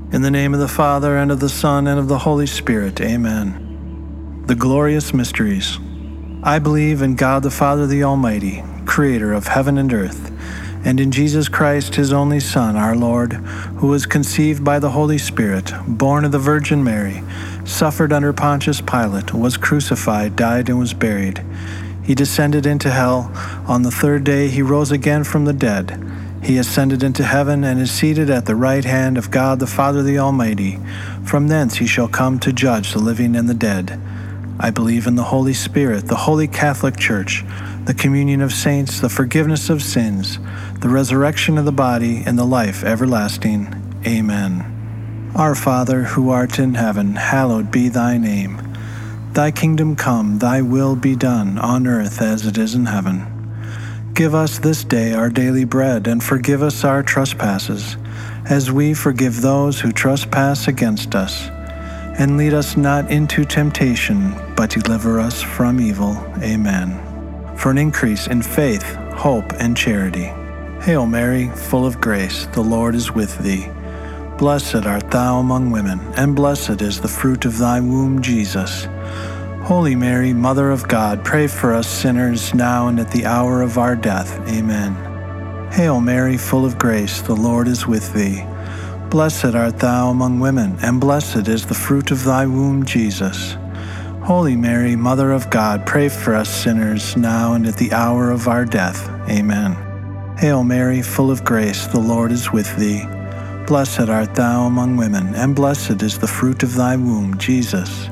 In the name of the Father, and of the Son, and of the Holy Spirit. Amen. The glorious mysteries. I believe in God the Father, the Almighty, creator of heaven and earth, and in Jesus Christ, his only Son, our Lord, who was conceived by the Holy Spirit, born of the Virgin Mary, suffered under Pontius Pilate, was crucified, died, and was buried. He descended into hell. On the third day he rose again from the dead. He ascended into heaven and is seated at the right hand of God the Father the Almighty. From thence he shall come to judge the living and the dead. I believe in the Holy Spirit, the Holy Catholic Church, the communion of saints, the forgiveness of sins, the resurrection of the body, and the life everlasting. Amen. Our Father, who art in heaven, hallowed be thy name. Thy kingdom come, thy will be done, on earth as it is in heaven. Give us this day our daily bread, and forgive us our trespasses, as we forgive those who trespass against us. And lead us not into temptation, but deliver us from evil. Amen. For an increase in faith, hope, and charity. Hail Mary, full of grace, the Lord is with thee. Blessed art thou among women, and blessed is the fruit of thy womb, Jesus. Holy Mary, Mother of God, pray for us sinners, now and at the hour of our death. Amen. Hail Mary, full of grace, the Lord is with thee. Blessed art thou among women, and blessed is the fruit of thy womb, Jesus. Holy Mary, Mother of God, pray for us sinners, now and at the hour of our death. Amen. Hail Mary, full of grace, the Lord is with thee. Blessed art thou among women, and blessed is the fruit of thy womb, Jesus.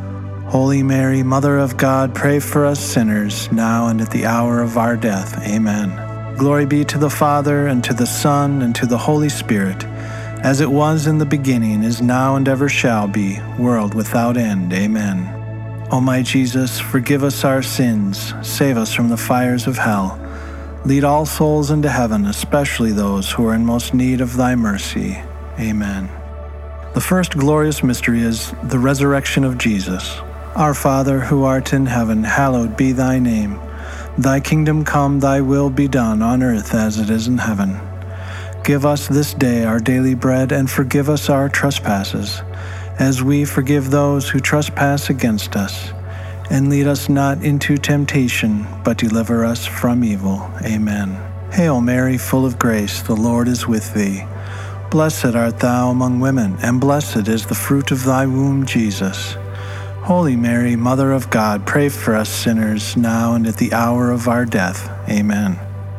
Holy Mary, Mother of God, pray for us sinners, now and at the hour of our death. Amen. Glory be to the Father, and to the Son, and to the Holy Spirit, as it was in the beginning, is now, and ever shall be, world without end. Amen. O my Jesus, forgive us our sins, save us from the fires of hell. Lead all souls into heaven, especially those who are in most need of thy mercy. Amen. The first glorious mystery is the resurrection of Jesus. Our Father, who art in heaven, hallowed be thy name. Thy kingdom come, thy will be done, on earth as it is in heaven. Give us this day our daily bread, and forgive us our trespasses, as we forgive those who trespass against us. And lead us not into temptation, but deliver us from evil. Amen. Hail Mary, full of grace, the Lord is with thee. Blessed art thou among women, and blessed is the fruit of thy womb, Jesus. Holy Mary, Mother of God, pray for us sinners, now and at the hour of our death. Amen.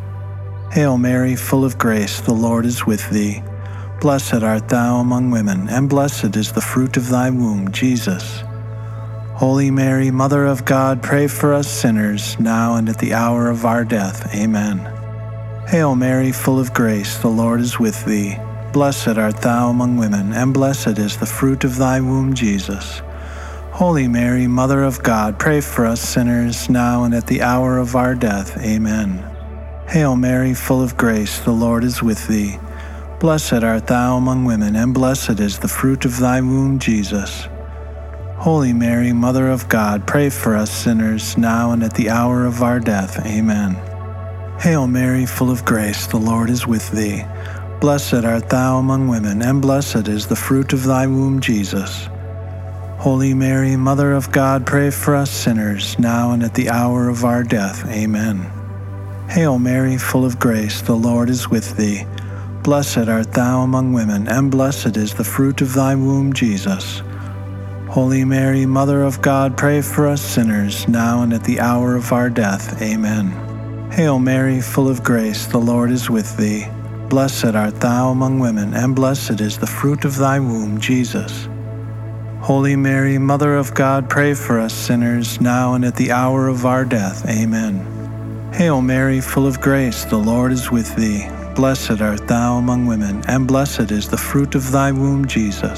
Hail Mary, full of grace, the Lord is with thee. Blessed art thou among women, and blessed is the fruit of thy womb, Jesus. Holy Mary, Mother of God, pray for us sinners, now and at the hour of our death. Amen. Hail Mary, full of grace, the Lord is with thee. Blessed art thou among women, and blessed is the fruit of thy womb, Jesus. Holy Mary, Mother of God, pray for us sinners, now and at the hour of our death. Amen. Hail Mary, full of grace, the Lord is with thee. Blessed art thou among women, and blessed is the fruit of thy womb, Jesus. Holy Mary, Mother of God, pray for us sinners, now and at the hour of our death. Amen. Hail Mary, full of grace, the Lord is with thee. Blessed art thou among women, and blessed is the fruit of thy womb, Jesus. Holy Mary, Mother of God, pray for us sinners, now and at the hour of our death. Amen. Hail Mary, full of grace, the Lord is with thee. Blessed art thou among women, and blessed is the fruit of thy womb, Jesus. Holy Mary, Mother of God, pray for us sinners, now and at the hour of our death. Amen. Hail Mary, full of grace, the Lord is with thee. Blessed art thou among women, and blessed is the fruit of thy womb, Jesus. Holy Mary, Mother of God, pray for us sinners, now and at the hour of our death. Amen. Hail Mary, full of grace, the Lord is with thee. Blessed art thou among women, and blessed is the fruit of thy womb, Jesus.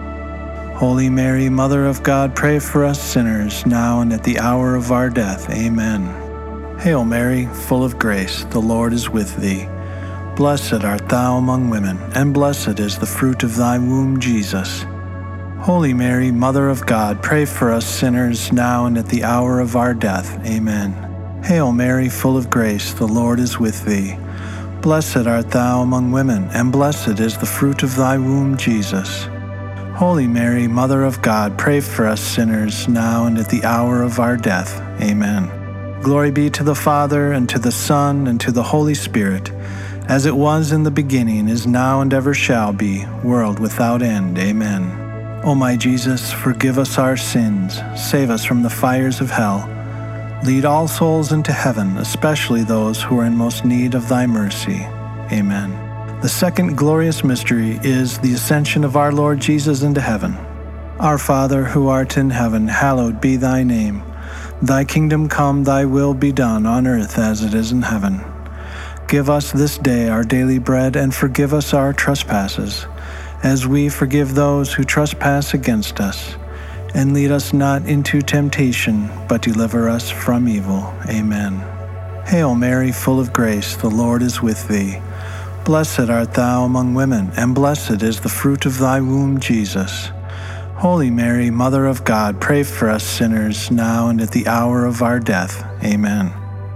Holy Mary, Mother of God, pray for us sinners, now and at the hour of our death. Amen. Hail Mary, full of grace, the Lord is with thee. Blessed art thou among women, and blessed is the fruit of thy womb, Jesus. Holy Mary, Mother of God, pray for us sinners, now and at the hour of our death. Amen. Hail Mary, full of grace, the Lord is with thee. Blessed art thou among women, and blessed is the fruit of thy womb, Jesus. Holy Mary, Mother of God, pray for us sinners, now and at the hour of our death. Amen. Glory be to the Father, and to the Son, and to the Holy Spirit, as it was in the beginning, is now, and ever shall be, world without end. Amen. O my Jesus, forgive us our sins, save us from the fires of hell. Lead all souls into heaven, especially those who are in most need of thy mercy. Amen. The second glorious mystery is the ascension of our Lord Jesus into heaven. Our Father, who art in heaven, hallowed be thy name. Thy kingdom come, thy will be done on earth as it is in heaven. Give us this day our daily bread, and forgive us our trespasses, as we forgive those who trespass against us. And lead us not into temptation, but deliver us from evil. Amen. Hail Mary, full of grace, the Lord is with thee. Blessed art thou among women, and blessed is the fruit of thy womb, Jesus. Holy Mary, Mother of God, pray for us sinners, now and at the hour of our death. Amen.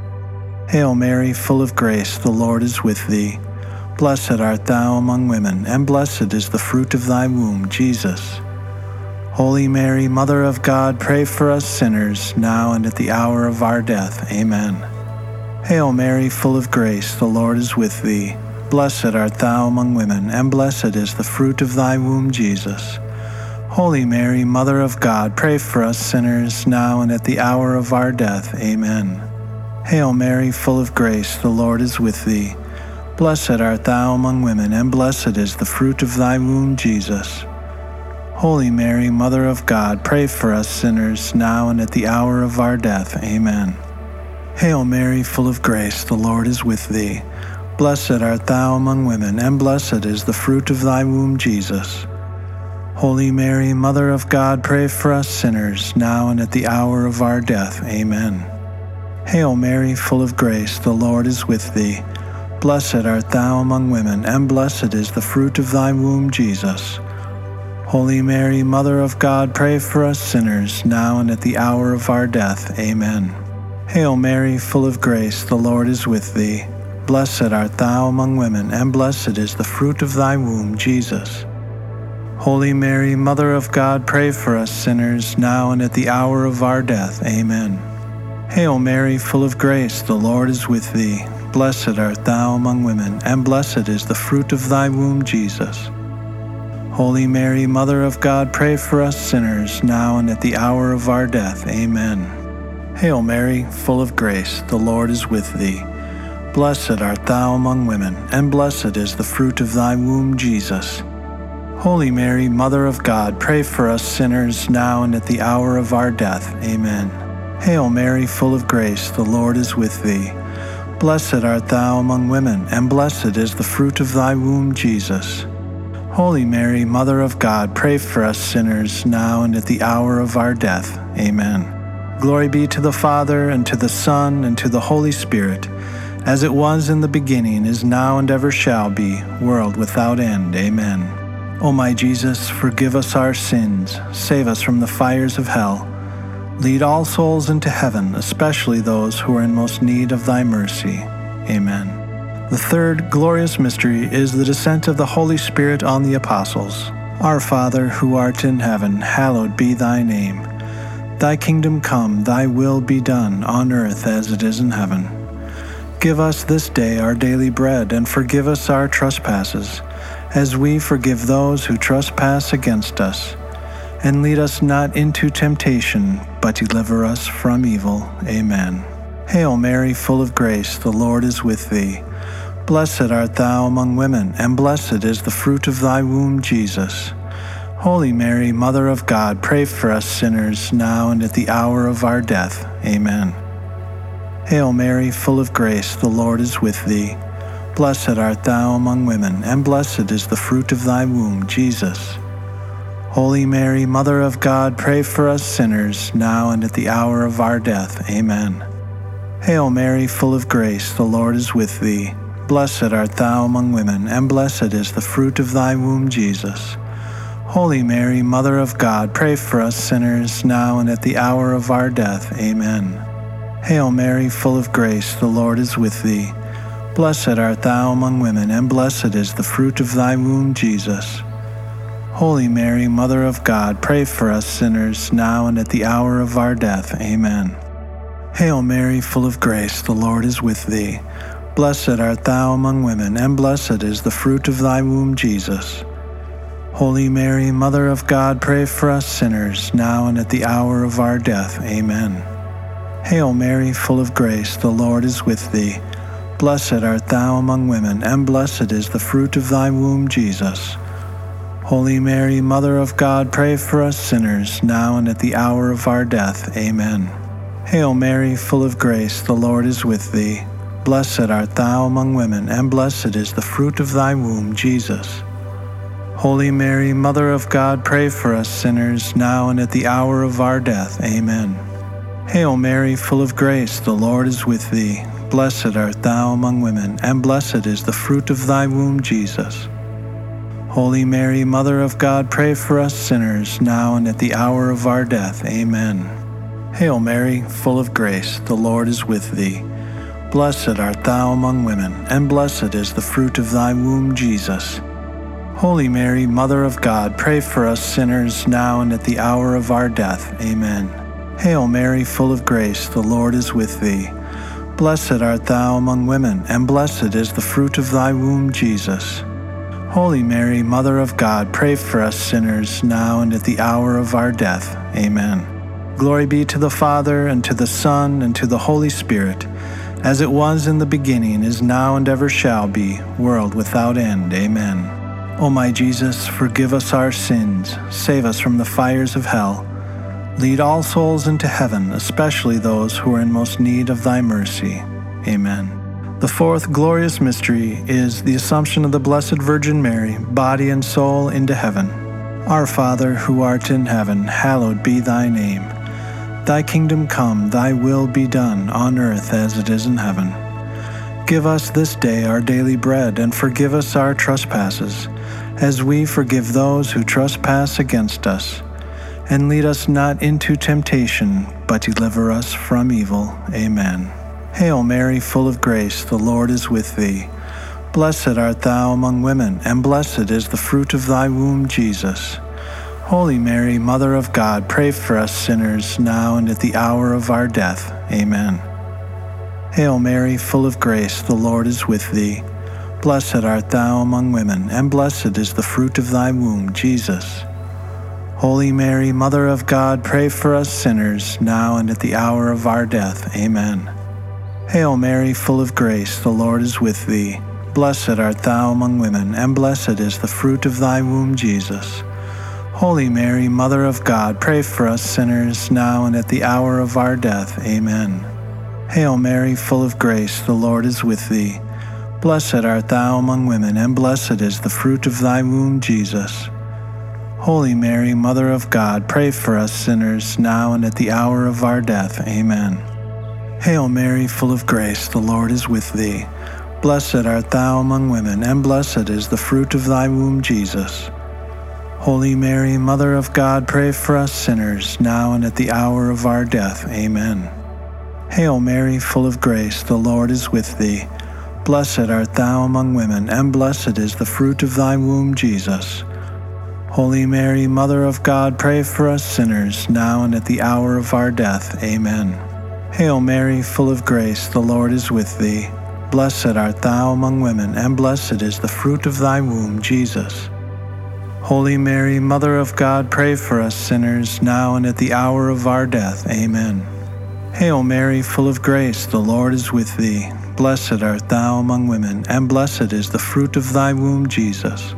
Hail Mary, full of grace, the Lord is with thee. Blessed art thou among women, and blessed is the fruit of thy womb, Jesus. Holy Mary, Mother of God, pray for us sinners, now and at the hour of our death. Amen. Hail Mary, full of grace, the Lord is with thee. Blessed art thou among women, and blessed is the fruit of thy womb, Jesus. Holy Mary, Mother of God, pray for us sinners, now and at the hour of our death. Amen. Hail Mary, full of grace, the Lord is with thee. Blessed art thou among women, and blessed is the fruit of thy womb, Jesus. Holy Mary, Mother of God, pray for us sinners, now and at the hour of our death. Amen. Hail Mary, full of grace, the Lord is with thee. Blessed art thou among women, and blessed is the fruit of thy womb, Jesus. Holy Mary, Mother of God, pray for us sinners, now and at the hour of our death. Amen. Hail Mary, full of grace, the Lord is with thee. Blessed art thou among women, and blessed is the fruit of thy womb, Jesus. Holy Mary, Mother of God, pray for us sinners, now and at the hour of our death. Amen. Hail Mary, full of grace, the Lord is with thee. Blessed art thou among women, and blessed is the fruit of thy womb, Jesus. Holy Mary, Mother of God, pray for us sinners, now and at the hour of our death. Amen. Hail Mary, full of grace, the Lord is with thee. Blessed art thou among women, and blessed is the fruit of thy womb, Jesus. Holy Mary, Mother of God, pray for us sinners, now and at the hour of our death. Amen. Hail Mary, full of grace, the Lord is with thee. Blessed art thou among women, and blessed is the fruit of thy womb, Jesus. Holy Mary, Mother of God, pray for us sinners, now and at the hour of our death. Amen. Hail Mary, full of grace, the Lord is with thee. Blessed art thou among women, and blessed is the fruit of thy womb, Jesus. Holy Mary, Mother of God, pray for us sinners, now and at the hour of our death. Amen. Glory be to the Father, and to the Son, and to the Holy Spirit, as it was in the beginning, is now, and ever shall be, world without end. Amen. O my Jesus, forgive us our sins, save us from the fires of hell. Lead all souls into heaven, especially those who are in most need of thy mercy. Amen. The third glorious mystery is the descent of the Holy Spirit on the apostles. Our Father, who art in heaven, hallowed be thy name. Thy kingdom come, thy will be done, on earth as it is in heaven. Give us this day our daily bread, and forgive us our trespasses, as we forgive those who trespass against us. And lead us not into temptation, but deliver us from evil. Amen. Hail Mary, full of grace, the Lord is with thee. Blessed art thou among women, and blessed is the fruit of thy womb, Jesus. Holy Mary, Mother of God, pray for us sinners, now and at the hour of our death. Amen. Hail Mary, full of grace, the Lord is with thee. Blessed art thou among women, and blessed is the fruit of thy womb, Jesus. Holy Mary, Mother of God, pray for us sinners, now and at the hour of our death. Amen. Hail Mary, full of grace, the Lord is with thee. Blessed art thou among women, and blessed is the fruit of thy womb, Jesus. Holy Mary, Mother of God, pray for us sinners, now and at the hour of our death. Amen. Hail Mary, full of grace, the Lord is with thee. Blessed art thou among women, and blessed is the fruit of thy womb, Jesus. Holy Mary, Mother of God, pray for us sinners, now and at the hour of our death. Amen. Hail Mary, full of grace, the Lord is with thee. Blessed art thou among women, and blessed is the fruit of thy womb, Jesus. Holy Mary, Mother of God, pray for us sinners, now and at the hour of our death. Amen. Hail Mary, full of grace, the Lord is with thee. Blessed art thou among women, and blessed is the fruit of thy womb, Jesus. Holy Mary, Mother of God, pray for us sinners, now and at the hour of our death. Amen. Hail Mary, full of grace, the Lord is with thee. Blessed art thou among women, and blessed is the fruit of thy womb, Jesus. Holy Mary, Mother of God, pray for us sinners, now and at the hour of our death. Amen. Hail Mary, full of grace, the Lord is with thee. Blessed art thou among women, and blessed is the fruit of thy womb, Jesus. Holy Mary, Mother of God, pray for us sinners, now and at the hour of our death. Amen. Hail Mary, full of grace, the Lord is with thee. Blessed art thou among women, and blessed is the fruit of thy womb, Jesus. Holy Mary, Mother of God, pray for us sinners, now and at the hour of our death. Amen. Hail Mary, full of grace, the Lord is with thee. Blessed art thou among women, and blessed is the fruit of thy womb, Jesus. Holy Mary, Mother of God, pray for us sinners, now and at the hour of our death. Amen. Glory be to the Father, and to the Son, and to the Holy Spirit, as it was in the beginning, is now, and ever shall be, world without end. Amen. O my Jesus, forgive us our sins, save us from the fires of hell. Lead all souls into heaven, especially those who are in most need of thy mercy. Amen. The fourth glorious mystery is the Assumption of the Blessed Virgin Mary, body and soul, into heaven. Our Father, who art in heaven, hallowed be thy name. Thy kingdom come, thy will be done, on earth as it is in heaven. Give us this day our daily bread, and forgive us our trespasses, as we forgive those who trespass against us. And lead us not into temptation, but deliver us from evil. Amen. Hail Mary, full of grace, the Lord is with thee. Blessed art thou among women, and blessed is the fruit of thy womb, Jesus. Holy Mary, Mother of God, pray for us sinners, now and at the hour of our death. Amen. Hail Mary, full of grace, the Lord is with thee. Blessed art thou among women, and blessed is the fruit of thy womb, Jesus. Holy Mary, Mother of God, pray for us sinners, now and at the hour of our death. Amen. Hail Mary, full of grace, the Lord is with thee. Blessed art thou among women, and blessed is the fruit of thy womb, Jesus. Holy Mary, Mother of God, pray for us sinners, now and at the hour of our death. Amen. Hail Mary, full of grace, the Lord is with thee. Blessed art thou among women, and blessed is the fruit of thy womb, Jesus. Holy Mary, Mother of God, pray for us sinners, now and at the hour of our death. Amen. Hail Mary, full of grace, the Lord is with thee. Blessed art thou among women, and blessed is the fruit of thy womb, Jesus. Holy Mary, Mother of God, pray for us sinners, now and at the hour of our death. Amen. Hail Mary, full of grace, the Lord is with thee. Blessed art thou among women, and blessed is the fruit of thy womb, Jesus. Holy Mary, Mother of God, pray for us sinners, now and at the hour of our death. Amen. Hail Mary, full of grace, the Lord is with thee. Blessed art thou among women, and blessed is the fruit of thy womb, Jesus. Holy Mary, Mother of God, pray for us sinners, now and at the hour of our death. Amen. Hail Mary, full of grace, the Lord is with thee. Blessed art thou among women, and blessed is the fruit of thy womb, Jesus.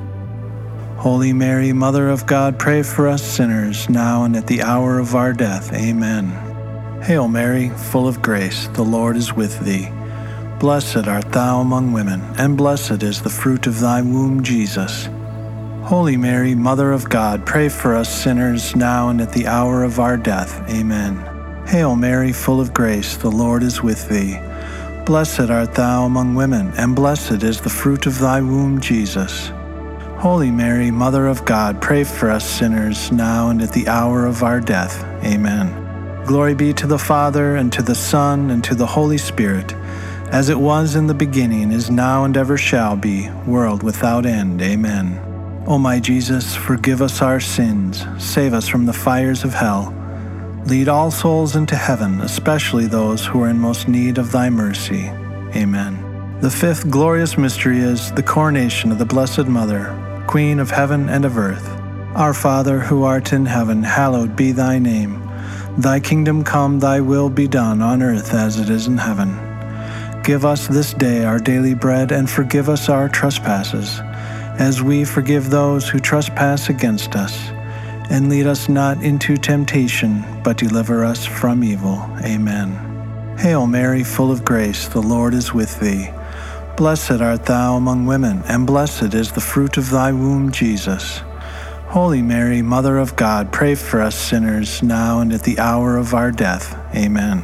Holy Mary, Mother of God, pray for us sinners, now and at the hour of our death. Amen. Hail Mary, full of grace, the Lord is with thee. Blessed art thou among women, and blessed is the fruit of thy womb, Jesus. Holy Mary, Mother of God, pray for us sinners, now and at the hour of our death. Amen. Hail Mary, full of grace, the Lord is with thee. Blessed art thou among women, and blessed is the fruit of thy womb, Jesus. Holy Mary, Mother of God, pray for us sinners, now and at the hour of our death. Amen. Glory be to the Father, and to the Son, and to the Holy Spirit, as it was in the beginning, is now, and ever shall be, world without end. Amen. O my Jesus, forgive us our sins, save us from the fires of hell. Lead all souls into heaven, especially those who are in most need of thy mercy. Amen. The fifth glorious mystery is the coronation of the Blessed Mother, Queen of heaven and of earth. Our Father, who art in heaven, hallowed be thy name. Thy kingdom come, thy will be done on earth as it is in heaven. Give us this day our daily bread, and forgive us our trespasses, as we forgive those who trespass against us. And lead us not into temptation, but deliver us from evil. Amen. Hail Mary, full of grace, the Lord is with thee. Blessed art thou among women, and blessed is the fruit of thy womb, Jesus. Holy Mary, Mother of God, pray for us sinners, now and at the hour of our death. Amen.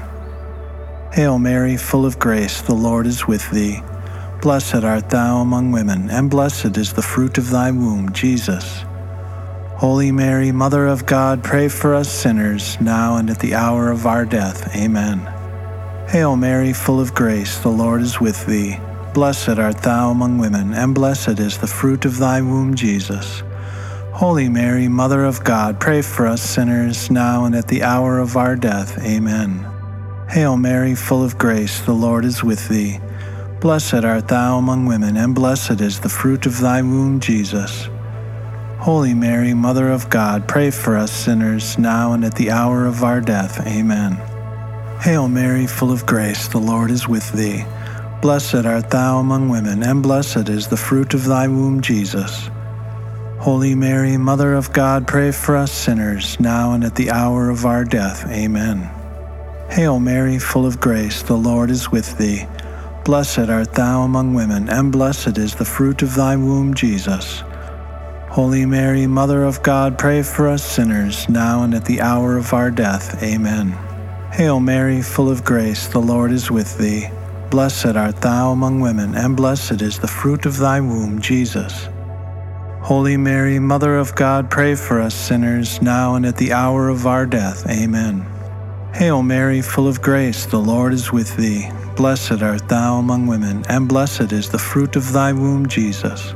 Hail Mary, full of grace, the Lord is with thee. Blessed art thou among women, and blessed is the fruit of thy womb, Jesus. Holy Mary, Mother of God, pray for us sinners, now and at the hour of our death. Amen. Hail Mary, full of grace, the Lord is with thee. Blessed art thou among women, and blessed is the fruit of thy womb, Jesus. Holy Mary, Mother of God, pray for us sinners, now and at the hour of our death. Amen. Hail Mary, full of grace, the Lord is with thee. Blessed art thou among women, and blessed is the fruit of thy womb, Jesus. Holy Mary, Mother of God, pray for us sinners, now and at the hour of our death. Amen. Hail Mary, full of grace, the Lord is with thee. Blessed art thou among women, and blessed is the fruit of thy womb, Jesus. Holy Mary, Mother of God, pray for us sinners, now and at the hour of our death. Amen. Hail Mary, full of grace, the Lord is with thee. Blessed art thou among women, and blessed is the fruit of thy womb, Jesus. Holy Mary, Mother of God, pray for us sinners, now and at the hour of our death. Amen. Hail Mary, full of grace, the Lord is with thee. Blessed art thou among women, and blessed is the fruit of thy womb, Jesus. Holy Mary, Mother of God, pray for us sinners, now and at the hour of our death. Amen. Hail Mary, full of grace, the Lord is with thee. Blessed art thou among women, and blessed is the fruit of thy womb, Jesus.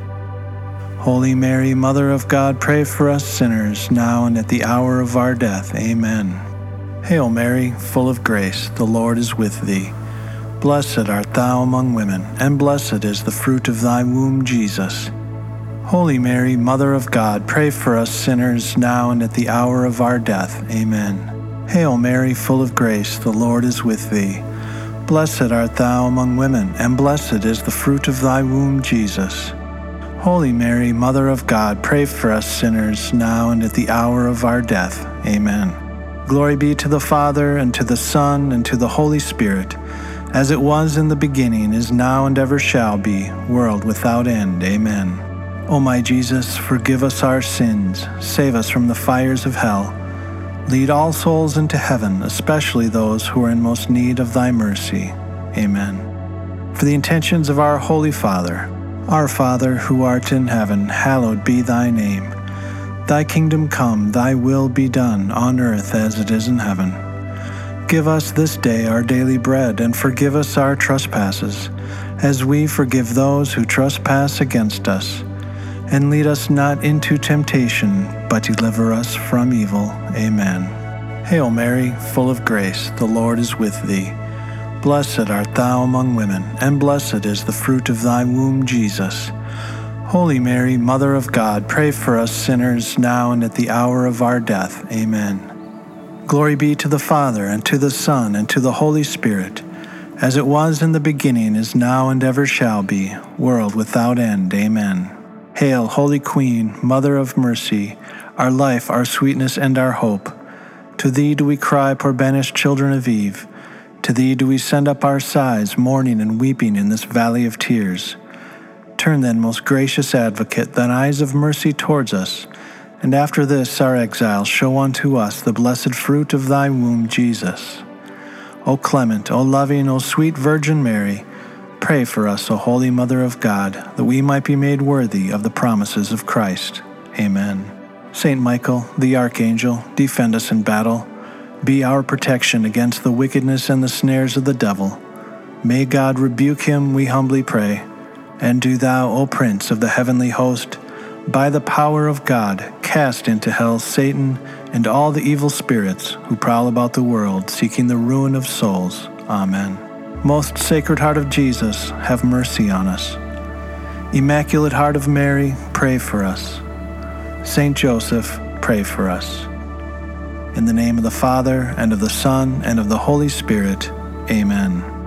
Holy Mary, Mother of God, pray for us sinners, now and at the hour of our death. Amen. Hail Mary, full of grace, the Lord is with thee. Blessed art thou among women, and blessed is the fruit of thy womb, Jesus. Holy Mary, Mother of God, pray for us sinners, now and at the hour of our death. Amen. Hail Mary, full of grace, the Lord is with thee. Blessed art thou among women, and blessed is the fruit of thy womb, Jesus. Holy Mary, Mother of God, pray for us sinners, now and at the hour of our death. Amen. Glory be to the Father, and to the Son, and to the Holy Spirit, as it was in the beginning, is now, and ever shall be, world without end. Amen. O my Jesus, forgive us our sins, save us from the fires of hell. Lead all souls into heaven, especially those who are in most need of thy mercy. Amen. For the intentions of our Holy Father, our Father, who art in heaven, hallowed be thy name. Thy kingdom come, thy will be done, on earth as it is in heaven. Give us this day our daily bread, and forgive us our trespasses, as we forgive those who trespass against us. And lead us not into temptation, but deliver us from evil. Amen. Hail Mary, full of grace, the Lord is with thee. Blessed art thou among women, and blessed is the fruit of thy womb, Jesus. Holy Mary, Mother of God, pray for us sinners, now and at the hour of our death. Amen. Glory be to the Father, and to the Son, and to the Holy Spirit, as it was in the beginning, is now, and ever shall be, world without end. Amen. Hail, Holy Queen, Mother of Mercy, our life, our sweetness, and our hope. To thee do we cry, poor banished children of Eve. To thee do we send up our sighs, mourning and weeping in this valley of tears. Turn then, most gracious Advocate, thine eyes of mercy towards us, and after this our exile show unto us the blessed fruit of thy womb, Jesus. O clement, O loving, O sweet Virgin Mary, pray for us, O Holy Mother of God, that we might be made worthy of the promises of Christ. Amen. Saint Michael, the Archangel, defend us in battle. Be our protection against the wickedness and the snares of the devil. May God rebuke him, we humbly pray. And do thou, O Prince of the heavenly host, by the power of God, cast into hell Satan and all the evil spirits who prowl about the world, seeking the ruin of souls. Amen. Most Sacred Heart of Jesus, have mercy on us. Immaculate Heart of Mary, pray for us. Saint Joseph, pray for us. In the name of the Father, and of the Son, and of the Holy Spirit, amen.